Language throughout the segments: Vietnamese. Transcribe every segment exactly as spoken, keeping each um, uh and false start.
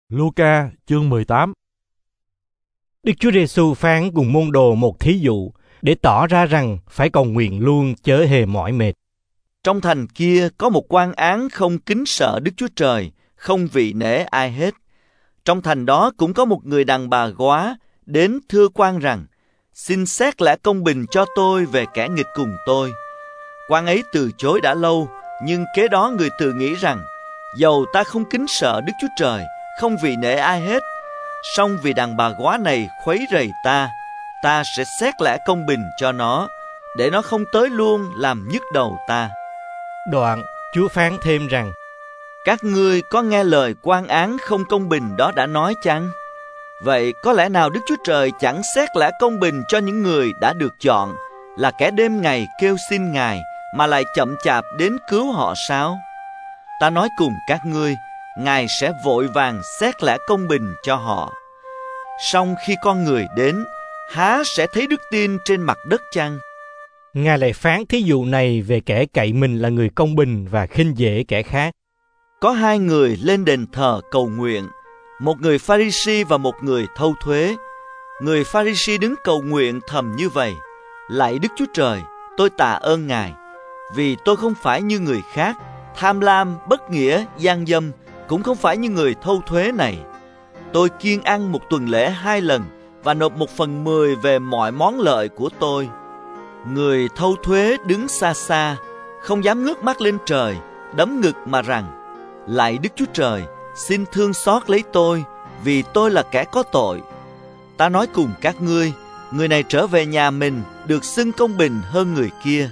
Luca chương mười tám. Đức Chúa Giêsu phán cùng môn đồ một thí dụ để tỏ ra rằng phải cầu nguyện luôn chớ hề mỏi mệt. Trong thành kia có một quan án không kính sợ Đức Chúa Trời, không vị nể ai hết. Trong thành đó cũng có một người đàn bà góa đến thưa quan rằng: xin xét lẽ công bình cho tôi về kẻ nghịch cùng tôi. Quan ấy từ chối đã lâu, nhưng kế đó người tự nghĩ rằng: dầu ta không kính sợ Đức Chúa Trời, không vị nể ai hết, song vì đàn bà góa này khuấy rầy ta, ta sẽ xét lẽ công bình cho nó, để nó không tới luôn làm nhức đầu ta. Đoạn, Chúa phán thêm rằng: các ngươi có nghe lời quan án không công bình đó đã nói chăng? Vậy có lẽ nào Đức Chúa Trời chẳng xét lẽ công bình cho những người đã được chọn, là kẻ đêm ngày kêu xin Ngài, mà lại chậm chạp đến cứu họ sao? Ta nói cùng các ngươi, Ngài sẽ vội vàng xét lẽ công bình cho họ. Song khi con người đến, há sẽ thấy đức tin trên mặt đất chăng? Ngài lại phán thí dụ này về kẻ cậy mình là người công bình và khinh dễ kẻ khác. Có hai người lên đền thờ cầu nguyện, một người Pha-ri-si và một người thâu thuế. Người Pha-ri-si đứng cầu nguyện thầm như vậy: lạy Đức Chúa Trời, tôi tạ ơn Ngài, vì tôi không phải như người khác, tham lam, bất nghĩa, gian dâm, cũng không phải như người thâu thuế này. Tôi kiêng ăn một tuần lễ hai lần và nộp một phần mười về mọi món lợi của tôi. Người thâu thuế đứng xa xa, không dám ngước mắt lên trời, đấm ngực mà rằng: lạy Đức Chúa Trời, xin thương xót lấy tôi, vì tôi là kẻ có tội. Ta nói cùng các ngươi, người này trở về nhà mình được xưng công bình hơn người kia.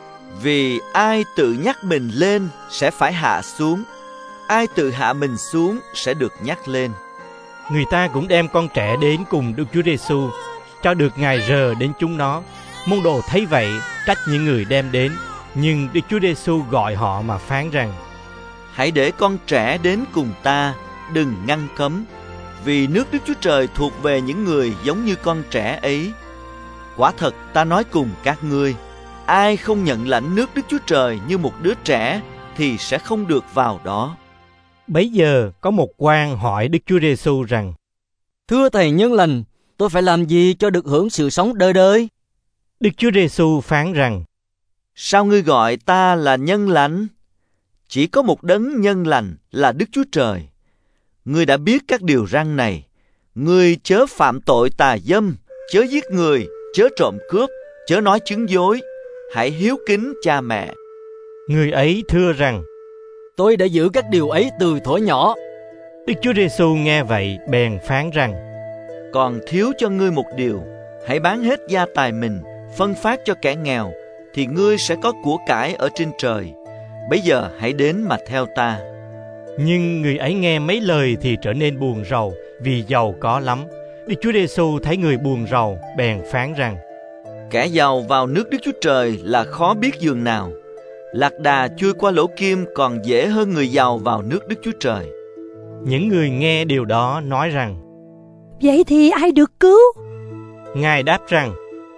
Vì ai tự nhắc mình lên sẽ phải hạ xuống, ai tự hạ mình xuống sẽ được nhắc lên. Người ta cũng đem con trẻ đến cùng Đức Chúa Giêsu, cho được Ngài rờ đến chúng nó. Môn đồ thấy vậy, trách những người đem đến, nhưng Đức Chúa Giêsu gọi họ mà phán rằng: hãy để con trẻ đến cùng ta, đừng ngăn cấm, vì nước Đức Chúa Trời thuộc về những người giống như con trẻ ấy. Quả thật ta nói cùng các ngươi, ai không nhận lãnh nước Đức Chúa Trời như một đứa trẻ thì sẽ không được vào đó. Bấy giờ có một quan hỏi Đức Chúa Giêsu rằng: thưa Thầy nhân lành, tôi phải làm gì cho được hưởng sự sống đời đời? Đức Chúa Giêsu phán rằng: sao ngươi gọi ta là nhân lành? Chỉ có một đấng nhân lành là Đức Chúa Trời. Ngươi đã biết các điều răn này: ngươi chớ phạm tội tà dâm, chớ giết người, chớ trộm cướp, chớ nói chứng dối, hãy hiếu kính cha mẹ. Người ấy thưa rằng: tôi đã giữ các điều ấy từ thuở nhỏ. Đức Chúa Giêsu nghe vậy bèn phán rằng: còn thiếu cho ngươi một điều, hãy bán hết gia tài mình, phân phát cho kẻ nghèo, thì ngươi sẽ có của cải ở trên trời. Bây giờ hãy đến mà theo ta. Nhưng người ấy nghe mấy lời thì trở nên buồn rầu, vì giàu có lắm. Đức Chúa Giêsu thấy người buồn rầu, bèn phán rằng: kẻ giàu vào nước Đức Chúa Trời là khó biết dường nào. Lạc đà chui qua lỗ kim còn dễ hơn người giàu vào nước Đức Chúa Trời. Những người nghe điều đó nói rằng: vậy thì ai được cứu? Ngài đáp rằng: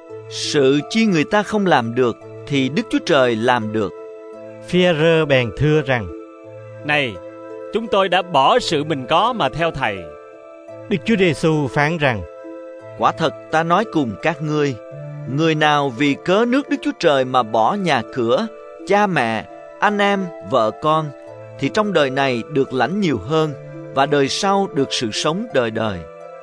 sự chi người ta không làm được thì Đức Chúa Trời làm được. Phi-e-rơ bèn thưa rằng: này, chúng tôi đã bỏ sự mình có mà theo Thầy. Đức Chúa Giêsu phán rằng: quả thật ta nói cùng các ngươi, người nào vì cớ nước Đức Chúa Trời mà bỏ nhà cửa, cha mẹ, anh em, vợ con, thì trong đời này được lãnh nhiều hơn, và đời sau được sự sống đời đời.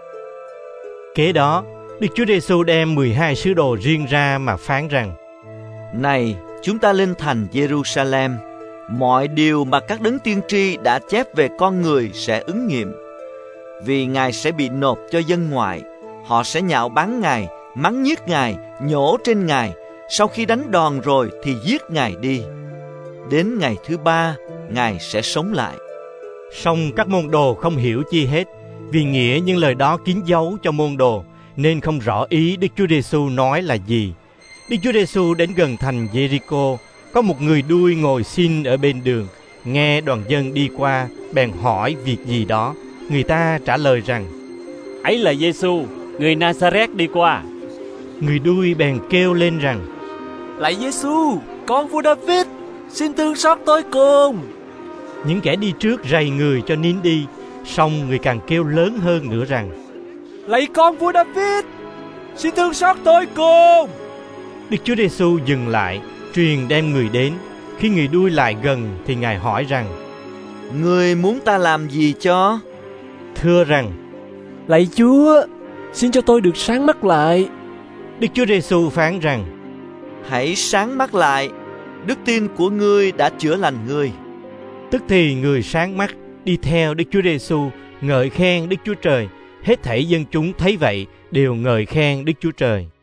Kế đó, Đức Chúa Giêsu đem mười hai sứ đồ riêng ra mà phán rằng: này, chúng ta lên thành Giê-ru-sa-lem, mọi điều mà các đấng tiên tri đã chép về con người sẽ ứng nghiệm. Vì Ngài sẽ bị nộp cho dân ngoại, họ sẽ nhạo báng Ngài, mắng nhiếc Ngài, nhổ trên Ngài, sau khi đánh đòn rồi thì giết Ngài đi. Đến ngày thứ ba, Ngài sẽ sống lại. Song các môn đồ không hiểu chi hết, vì nghĩa những lời đó kín dấu cho môn đồ, nên không rõ ý Đức Chúa Giêsu nói là gì. Đức Chúa Giêsu đến gần thành Giê-ri-cô, có một người đuôi ngồi xin ở bên đường, nghe đoàn dân đi qua, bèn hỏi việc gì đó. Người ta trả lời rằng: ấy là Giêsu, người Na-sa-rét đi qua. Người đuôi bèn kêu lên rằng: lạy Giêsu, con vua David, xin thương xót tôi cùng. Những kẻ đi trước rầy người cho nín đi, Song người càng kêu lớn hơn nữa rằng: Lạy con vua David, xin thương xót tôi cùng. Đức Chúa Giêsu dừng lại, truyền đem người đến. Khi người đuôi lại gần thì Ngài hỏi rằng: Người muốn ta làm gì cho? Thưa rằng: Lạy Chúa, xin cho tôi được sáng mắt lại. Đức Chúa Giêsu phán rằng: Hãy sáng mắt lại, đức tin của ngươi đã chữa lành ngươi. Tức thì người sáng mắt đi theo Đức Chúa Giêsu, ngợi khen Đức Chúa Trời. Hết thảy dân chúng thấy vậy đều ngợi khen Đức Chúa Trời.